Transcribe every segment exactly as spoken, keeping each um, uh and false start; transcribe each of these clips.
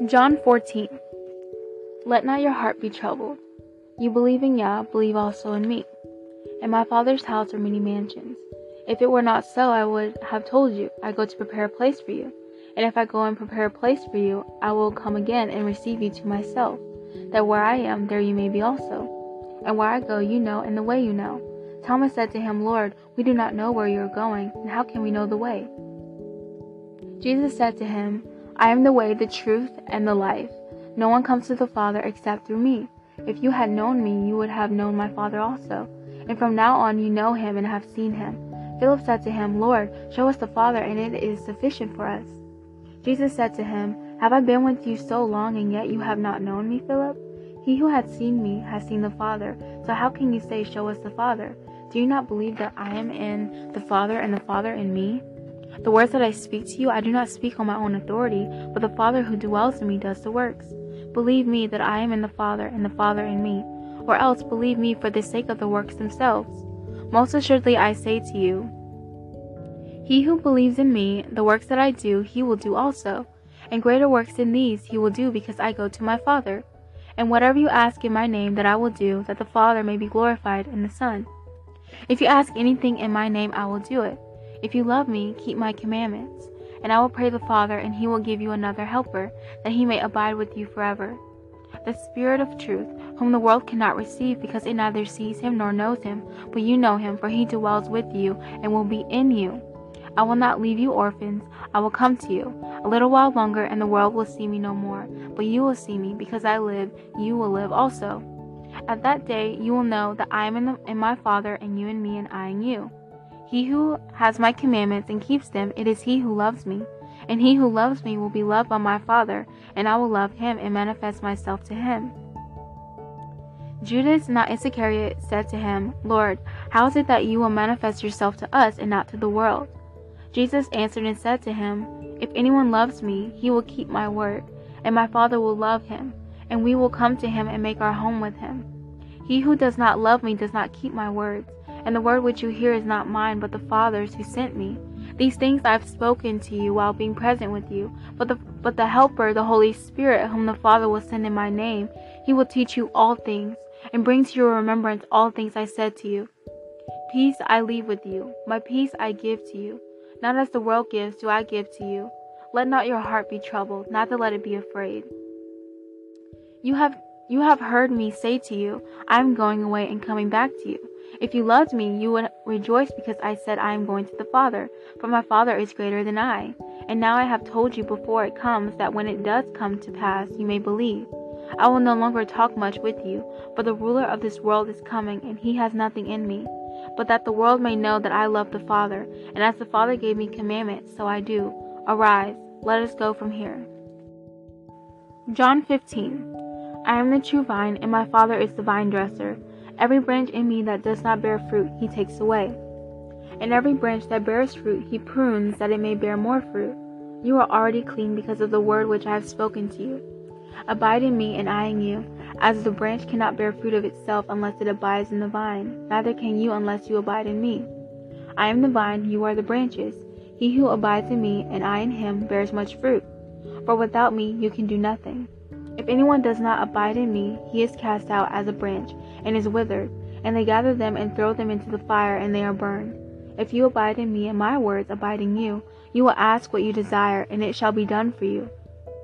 John fourteen. Let not your heart be troubled. You believe in Yah, believe also in me. In my Father's house are many mansions. If it were not so, I would have told you, I go to prepare a place for you. And if I go and prepare a place for you, I will come again and receive you to myself, that where I am, there you may be also. And where I go, you know, and the way you know. Thomas said to him, Lord, we do not know where you are going, and how can we know the way? Jesus said to him, I am the way, the truth, and the life. No one comes to the Father except through me. If you had known me, you would have known my Father also. And from now on you know him and have seen him. Philip said to him, Lord, show us the Father, and it is sufficient for us. Jesus said to him, Have I been with you so long, and yet you have not known me, Philip? He who has seen me has seen the Father. So how can you say, Show us the Father? Do you not believe that I am in the Father, and the Father in me? The words that I speak to you, I do not speak on my own authority, but the Father who dwells in me does the works. Believe me that I am in the Father, and the Father in me, or else believe me for the sake of the works themselves. Most assuredly I say to you, he who believes in me, the works that I do, he will do also, and greater works than these he will do, because I go to my Father. And whatever you ask in my name, that I will do, that the Father may be glorified in the Son. If you ask anything in my name, I will do it. If you love me, keep my commandments. And I will pray the Father, and he will give you another helper, that he may abide with you forever. The Spirit of truth, whom the world cannot receive, because it neither sees him nor knows him, but you know him, for he dwells with you, and will be in you. I will not leave you orphans, I will come to you. A little while longer, and the world will see me no more, but you will see me, because I live, you will live also. At that day you will know that I am in, the, in my Father, and you in me, and I in you. He who has my commandments and keeps them, it is he who loves me. And he who loves me will be loved by my Father, and I will love him and manifest myself to him. Judas, not Iscariot, said to him, Lord, how is it that you will manifest yourself to us and not to the world? Jesus answered and said to him, If anyone loves me, he will keep my word, and my Father will love him, and we will come to him and make our home with him. He who does not love me does not keep my words, and the word which you hear is not mine, but the Father's who sent me. These things I have spoken to you while being present with you. But the, but the Helper, the Holy Spirit, whom the Father will send in my name, he will teach you all things, and bring to your remembrance all things I said to you. Peace I leave with you, my peace I give to you. Not as the world gives do I give to you. Let not your heart be troubled, neither let it be afraid. You have, you have heard me say to you, I am going away and coming back to you. If you loved me, you would rejoice because I said I am going to the Father, for my Father is greater than I. And now I have told you before it comes, that when it does come to pass, you may believe. I will no longer talk much with you, for the ruler of this world is coming, and he has nothing in me. But that the world may know that I love the Father, and as the Father gave me commandments, so I do. Arise, let us go from here. John fifteen. I am the true vine, and my Father is the vine dresser. Every branch in me that does not bear fruit, he takes away. And every branch that bears fruit, he prunes, that it may bear more fruit. You are already clean because of the word which I have spoken to you. Abide in me, and I in you. As the branch cannot bear fruit of itself unless it abides in the vine, neither can you unless you abide in me. I am the vine, you are the branches. He who abides in me, and I in him, bears much fruit. For without me you can do nothing. If anyone does not abide in me, he is cast out as a branch, and is withered, and they gather them and throw them into the fire, and they are burned. If you abide in me, and my words abide in you, you will ask what you desire, and it shall be done for you.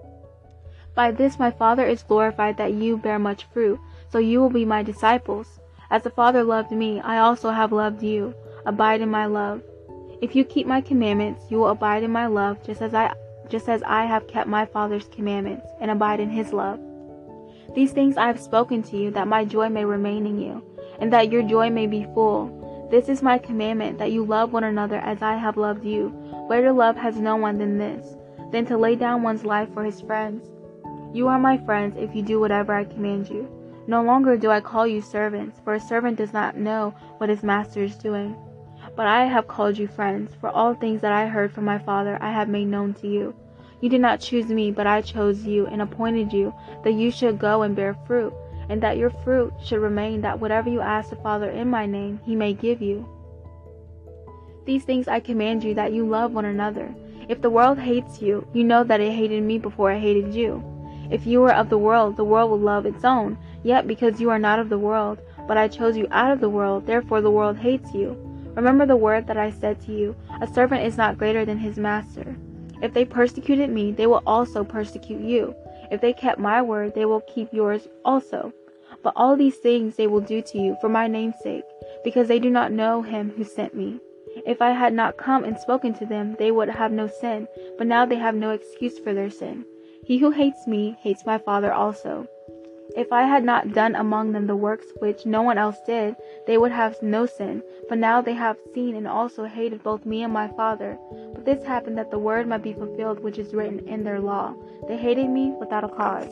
By this my Father is glorified, that you bear much fruit, so you will be my disciples. As the Father loved me, I also have loved you. Abide in my love. If you keep my commandments, you will abide in my love, just as I just as I have kept my Father's commandments, and abide in his love. These things I have spoken to you, that my joy may remain in you, and that your joy may be full. This is my commandment, that you love one another as I have loved you. Greater love has no one than this, than to lay down one's life for his friends. You are my friends if you do whatever I command you. No longer do I call you servants, for a servant does not know what his master is doing. But I have called you friends, for all things that I heard from my Father I have made known to you. You did not choose me, but I chose you, and appointed you, that you should go and bear fruit, and that your fruit should remain, that whatever you ask the Father in my name, he may give you. These things I command you, that you love one another. If the world hates you, you know that it hated me before it hated you. If you were of the world, the world would love its own. Yet because you are not of the world, but I chose you out of the world, therefore the world hates you. Remember the word that I said to you, a servant is not greater than his master. If they persecuted me, they will also persecute you. If they kept my word, they will keep yours also. But all these things they will do to you for my name's sake, because they do not know him who sent me. If I had not come and spoken to them, they would have no sin, but now they have no excuse for their sin. He who hates me hates my Father also. If I had not done among them the works which no one else did, they would have no sin, but now they have seen and also hated both me and my Father. But this happened that the word might be fulfilled which is written in their law. They hated me without a cause.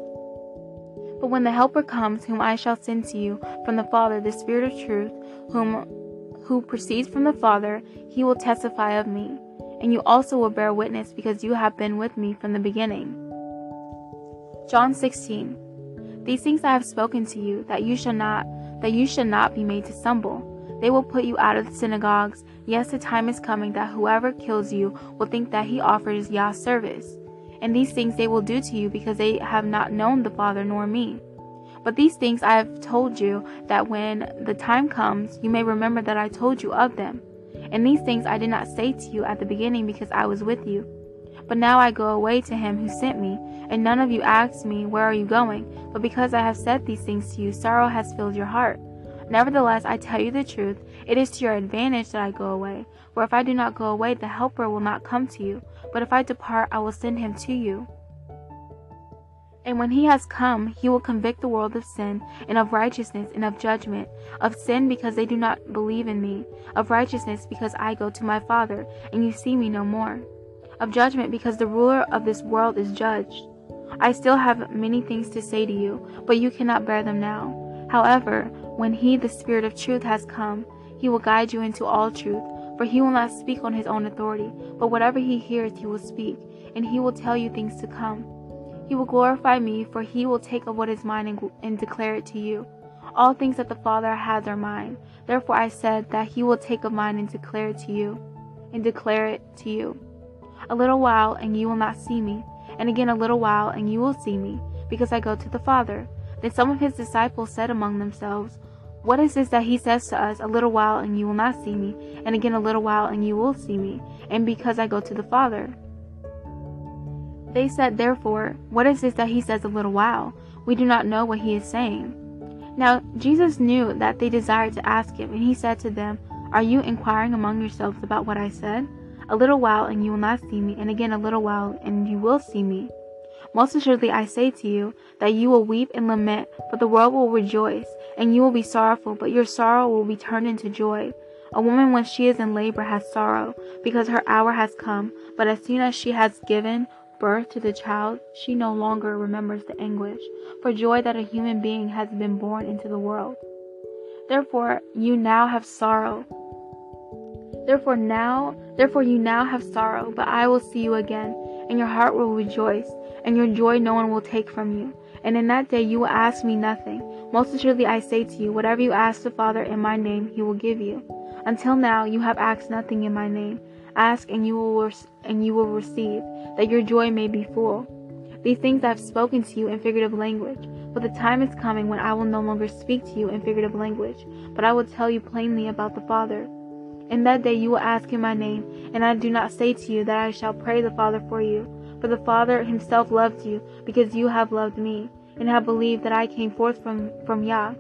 But when the Helper comes, whom I shall send to you from the Father, the Spirit of truth, whom who proceeds from the Father, he will testify of me. And you also will bear witness, because you have been with me from the beginning. John sixteen. These things I have spoken to you, that you shall not that you should not be made to stumble. They will put you out of the synagogues. Yes, the time is coming that whoever kills you will think that he offers Yah service. And these things they will do to you, because they have not known the Father nor me. But these things I have told you, that when the time comes, you may remember that I told you of them. And these things I did not say to you at the beginning, because I was with you. But now I go away to him who sent me, and none of you asks me, where are you going? But because I have said these things to you, sorrow has filled your heart. Nevertheless, I tell you the truth, it is to your advantage that I go away. For if I do not go away, the Helper will not come to you. But if I depart, I will send him to you. And when he has come, he will convict the world of sin, and of righteousness, and of judgment. Of sin, because they do not believe in me. Of righteousness, because I go to my Father, and you see me no more. Of judgment, because the ruler of this world is judged. I still have many things to say to you, but you cannot bear them now. However, when he, the Spirit of truth, has come, he will guide you into all truth. For he will not speak on his own authority, but whatever he hears he will speak, and he will tell you things to come. He will glorify me, for he will take of what is mine and, and declare it to you. All things that the Father has are mine. Therefore I said that he will take of mine and declare it to you, and declare it to you. A little while, and you will not see me, and again a little while, and you will see me, because I go to the Father. Then some of his disciples said among themselves, What is this that he says to us, a little while, and you will not see me, and again a little while, and you will see me, and because I go to the Father? They said therefore, What is this that he says a little while? We do not know what he is saying. Now Jesus knew that they desired to ask him, and he said to them, Are you inquiring among yourselves about what I said? A little while, and you will not see me, and again a little while, and you will see me. Most assuredly I say to you, that you will weep and lament, but the world will rejoice, and you will be sorrowful, but your sorrow will be turned into joy. A woman when she is in labor has sorrow, because her hour has come, but as soon as she has given birth to the child, she no longer remembers the anguish, for joy that a human being has been born into the world. Therefore you now have sorrow. Therefore now, therefore you now have sorrow, but I will see you again, and your heart will rejoice, and your joy no one will take from you. And in that day you will ask me nothing. Most assuredly I say to you, whatever you ask the Father in my name, he will give you. Until now you have asked nothing in my name. Ask, and you will and you will receive, that your joy may be full. These things I have spoken to you in figurative language, but the time is coming when I will no longer speak to you in figurative language, but I will tell you plainly about the Father. In that day you will ask in my name, and I do not say to you that I shall pray the Father for you, for the Father himself loves you, because you have loved me, and have believed that I came forth from, from Yah.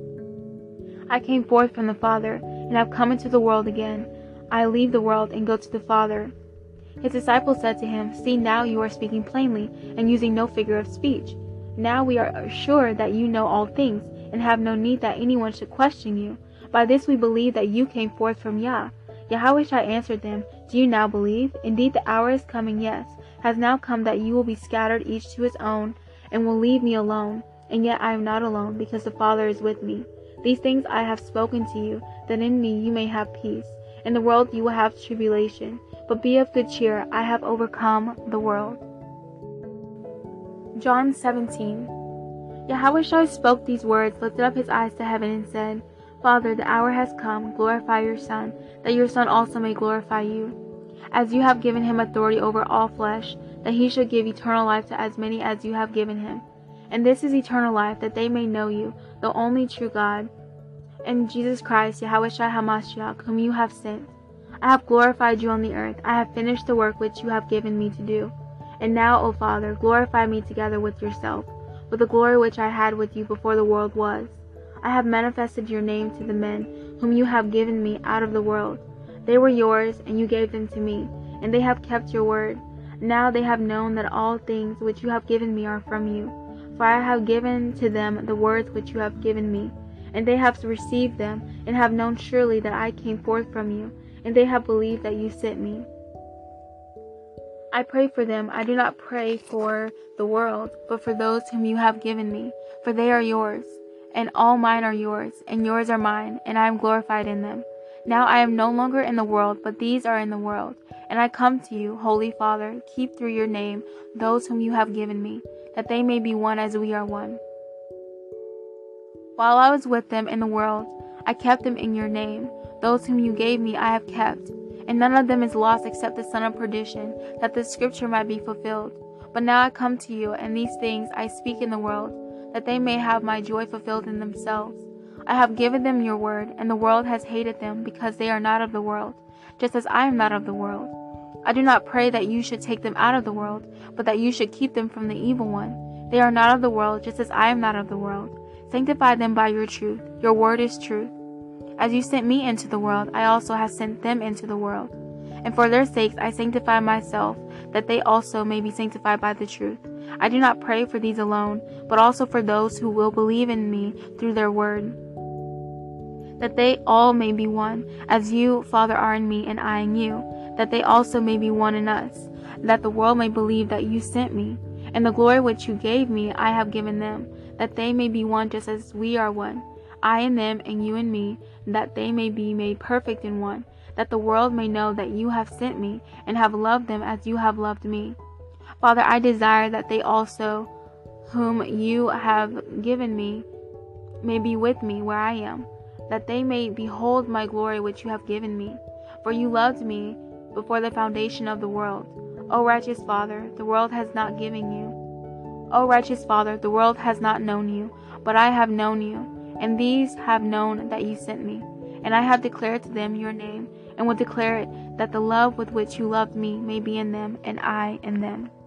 I came forth from the Father, and have come into the world again. I leave the world and go to the Father. His disciples said to him, See, now you are speaking plainly, and using no figure of speech. Now we are sure that you know all things, and have no need that anyone should question you. By this we believe that you came forth from Yah. Yahushua answered them, Do you now believe? Indeed the hour is coming, yes, has now come that you will be scattered each to his own, and will leave me alone. And yet I am not alone, because the Father is with me. These things I have spoken to you, that in me you may have peace. In the world you will have tribulation, but be of good cheer, I have overcome the world. John seventeen. Yahushua spoke these words, lifted up his eyes to heaven, and said, Father, the hour has come, glorify your Son, that your Son also may glorify you. As you have given him authority over all flesh, that he should give eternal life to as many as you have given him. And this is eternal life, that they may know you, the only true God, and Jesus Christ, Yahushua HaMashiach, whom you have sent. I have glorified you on the earth. I have finished the work which you have given me to do. And now, O Father, glorify me together with yourself, with the glory which I had with you before the world was. I have manifested your name to the men whom you have given me out of the world. They were yours, and you gave them to me, and they have kept your word. Now they have known that all things which you have given me are from you. For I have given to them the words which you have given me, and they have received them, and have known surely that I came forth from you, and they have believed that you sent me. I pray for them. I do not pray for the world, but for those whom you have given me, for they are yours, and all mine are yours, and yours are mine, and I am glorified in them. Now I am no longer in the world, but these are in the world, and I come to you, Holy Father. Keep through your name those whom you have given me, that they may be one as we are one. While I was with them in the world, I kept them in your name. Those whom you gave me I have kept, and none of them is lost except the son of perdition, that the scripture might be fulfilled. But now I come to you, and these things I speak in the world, that they may have my joy fulfilled in themselves. I have given them your word, and the world has hated them, because they are not of the world, just as I am not of the world. I do not pray that you should take them out of the world, but that you should keep them from the evil one. They are not of the world, just as I am not of the world. Sanctify them by your truth. Your word is truth. As you sent me into the world, I also have sent them into the world. And for their sakes I sanctify myself, that they also may be sanctified by the truth. I do not pray for these alone, but also for those who will believe in me through their word, that they all may be one, as you, Father, are in me and I in you, that they also may be one in us, that the world may believe that you sent me. And the glory which you gave me I have given them, that they may be one just as we are one, I in them and you in me, that they may be made perfect in one, that the world may know that you have sent me and have loved them as you have loved me. Father, I desire that they also, whom you have given me, may be with me where I am, that they may behold my glory which you have given me. For you loved me before the foundation of the world. O righteous Father, the world has not given you. O righteous Father, the world has not known you, but I have known you, and these have known that you sent me. And I have declared to them your name, and will declare it, that the love with which you loved me may be in them, and I in them.